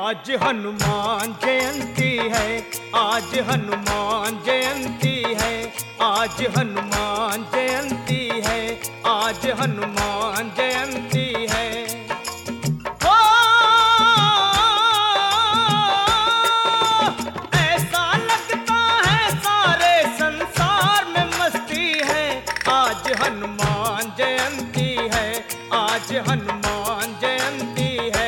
आज हनुमान जयंती है, आज हनुमान जयंती है, आज हनुमान जयंती है, आज हनुमान जयंती है। ओ ऐसा लगता है सारे संसार में मस्ती है, आज हनुमान जयंती है, आज हनुमान जयंती है।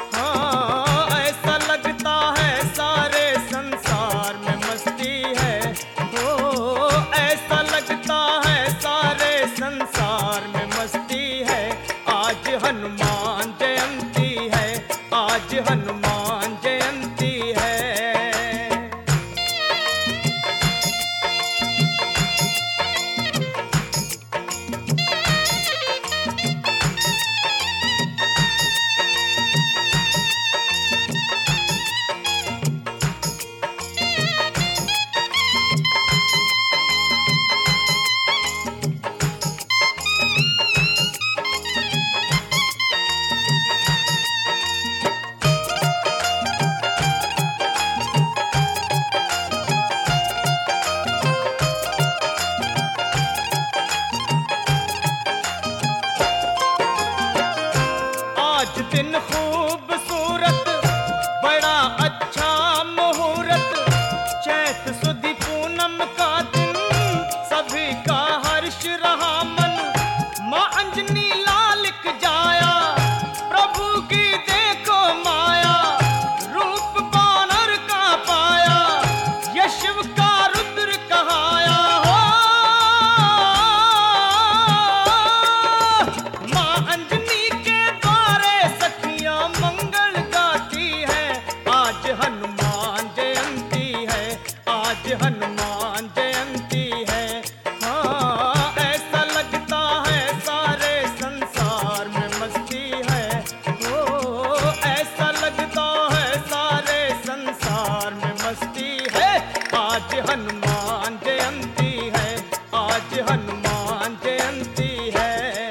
संसार में मस्ती है, आज हनुमान जयंती है, आज हनुमान जयंती है। दिन खूबसूरत बड़ा अच्छा मुहूर्त, चैत सुदी पूनम का दिन सभी का हर्ष रहा मन। माँ अंजनी लालिक जाया प्रभु की देखो माया, रूप बानर का पाया यह शिव का रुद्र कहाया। हो माँ अंजनी के मंगल गाती है, आज हनुमान जयंती है, आज हनुमान जयंती है। हाँ ऐसा लगता है सारे संसार में मस्ती है, ओ ऐसा लगता है सारे संसार में मस्ती है, आज हनुमान जयंती है, आज हनुमान जयंती है।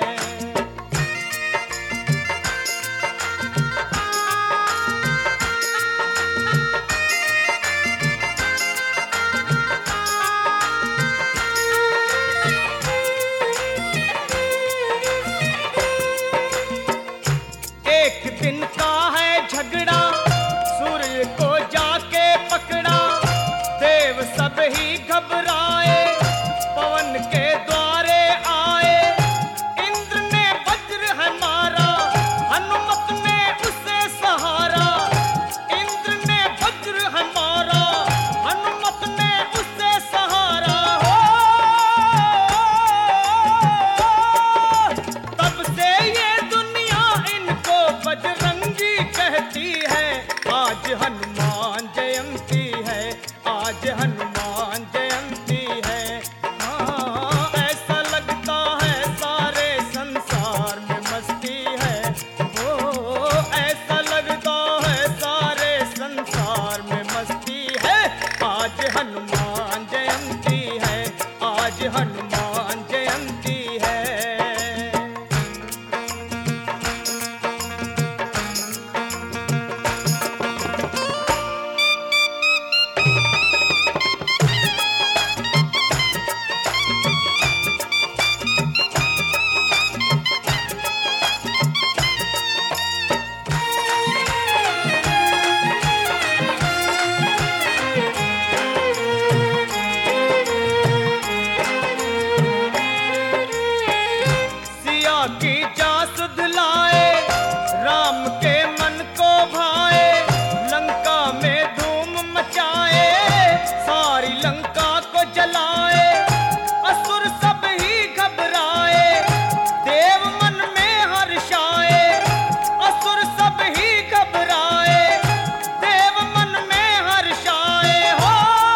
एक दिन का है झगड़ा, सूर्य को जाके पकड़ा, देव सब ही घबराए, पवन के द्वारे आए। इंद्र ने वज्र है मारा, हनुमत ने उसे सहारा। इंद्र ने वज्र है मारा, हनुमत ने उसे सहारा। हो तब से ये दुनिया इनको बजरंगी कहती है, आज हनुमान जयंती है, आज हनुमान जयंती है। हाँ ऐसा लगता है सारे संसार में मस्ती है, ओ ऐसा लगता है सारे संसार में मस्ती है, आज हनुमान जयंती है, आज हनुमान जयंती है। की जासुद लाए, राम के मन को भाए, लंका में धूम मचाए, सारी लंका को जलाए। असुर सब ही घबराए, देव मन में हर्षाए। असुर सब ही घबराए, देव मन में हर्षाए। हो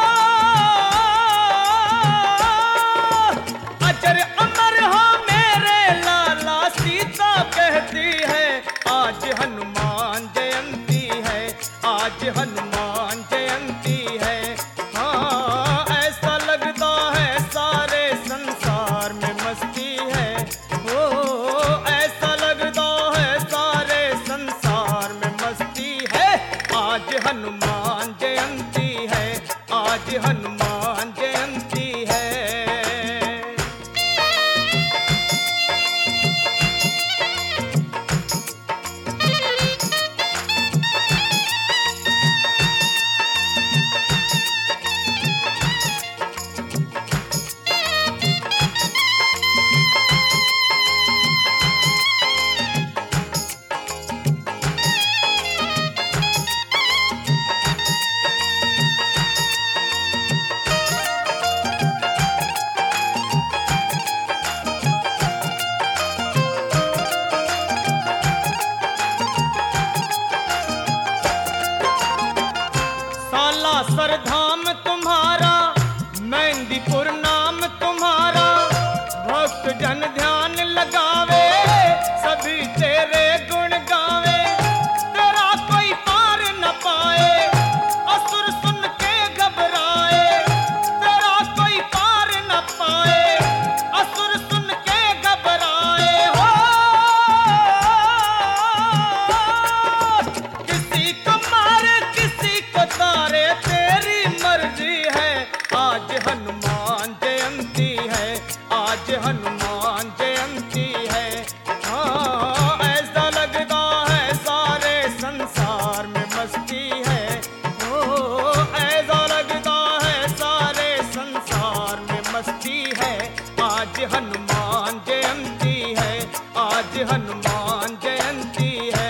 अजर अमर हो सीता कहती है, आज हनुमान जयंती है, आज हनुमान जयंती है। हाँ ऐसा लगता है सारे संसार में मस्ती है, ओ ऐसा लगता है सारे संसार में मस्ती है, आज हनुमान जयंती है, आज हनुमान जयंती है। सरधाम तुम्हारा, मेहंदीपुर नाम तुम्हारा, भक्त जन ध्यान लगावे, सभी तेरे गुण गावे, तेरा कोई पार न पाए, असुर सुन के घबराए, तेरा कोई पार न पाए, असुर सुन के घबराए। हो किसी को मारे किसी को तारे, तेरी मर्जी है। आज हनुमान जयंती है, आज हनुमान जयंती है। हाँ, ऐसा लगता है सारे संसार में मस्ती है। ओ, ऐसा लगता है सारे संसार में मस्ती है। आज हनुमान जयंती है, आज हनुमान जयंती है।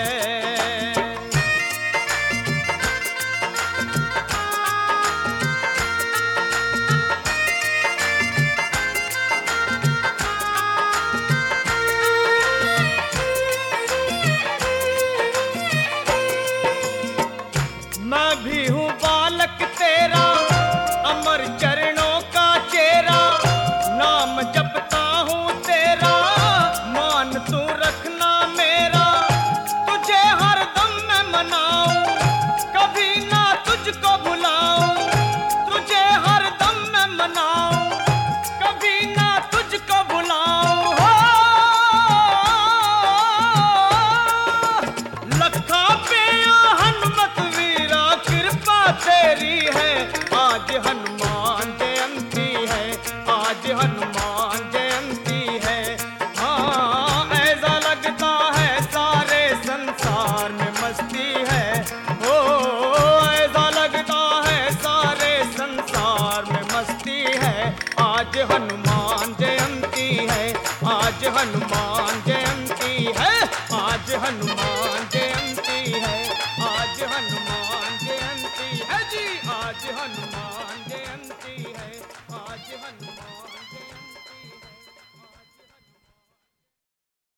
मैं भी हूँ बालक तेरा, अमर चरणों का चेहरा, नाम जपता हूँ तेरा, मान तू रखना मेरा, तुझे हरदम मैं मनाऊं, कभी ना तुझको भुलाऊं, तुझे हरदम मैं मनाऊं, कभी ना तुझको भुलाऊं। हो लखा पिया हनुमत वीरा, कृपा तेरी है। आज हनुमान जयंती है, आज हनुमान जयंती है। हाँ, ऐसा लगता है सारे संसार में मस्ती है। ओ, ऐसा लगता है सारे संसार में मस्ती है। आज हनुमान जयंती है, आज हनुमान जयंती है, आज हनुमान जयंती है, आज हनुमान जयंती है जी, आज हनुमान जयंती है, आज हनुमान